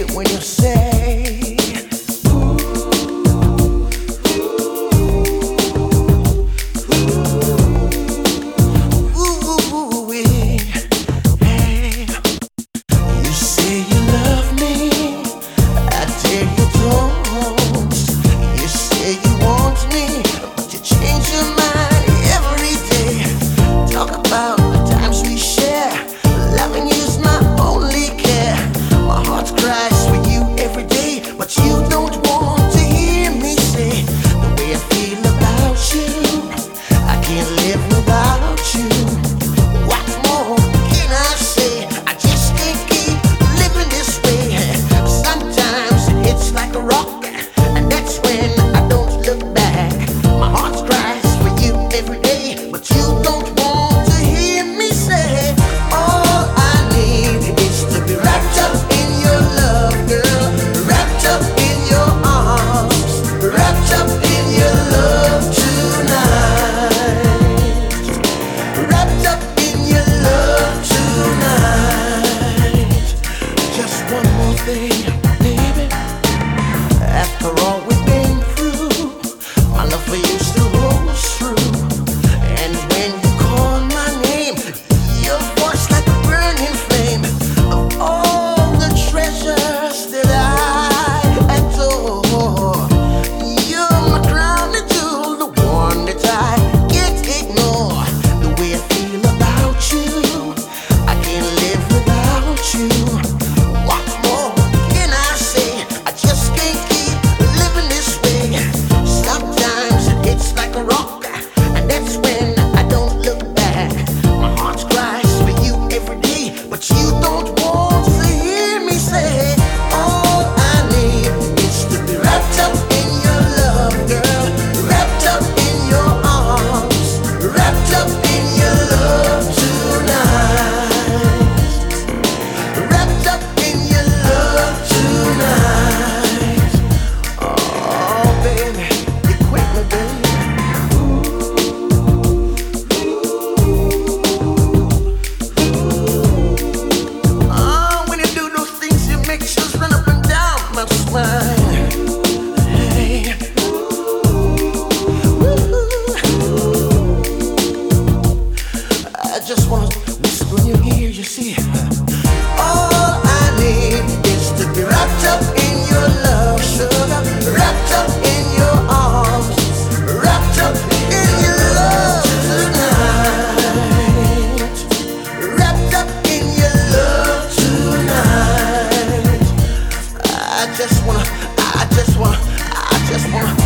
it when you say, ooh, hey. You say you love me, I tell you don't. You say you want me, but you change your mind every day. Talk about the times we share. Loving you's my only care. My heart cries for you every day, but you don't want to hear me say the way I feel about you. I can't live without you. What more can I say? I just can't keep living this way. Sometimes it hits like a rock, and that's when I don't look back. My heart cries for you every day, but you don't want to hear me say, all I need is to be wrapped up in your love, girl. Wrapped up in your arms, wrapped up in your love tonight. Wrapped up in your love tonight. Just one more thing, baby. After all we've been through, my love for you still holds true. And when you call my name, your voice like a burning flame. Of all the treasures that I adore, you're my crown and jewel, the one that I can't ignore. The way I feel about you, I can't live without you. What more can I say? I just can't keep living this way. Sometimes it hits like a rock, and that's when I don't look back. My heart cries for you every day, but you don't want to hear me say, all I need is to be wrapped up in your love, girl. Wrapped up in your arms, wrapped up in your love tonight. Wrapped up in your love tonight. Oh, baby, you quit me, baby. Oh, when you do those things, you make chills run up and down my spine. Hey. I just wanna whisper in your ear, you see. All I need is to be wrapped up in your love, sugar. Wrapped up in your arms, wrapped up in your love tonight. Wrapped up in your love tonight. I just wanna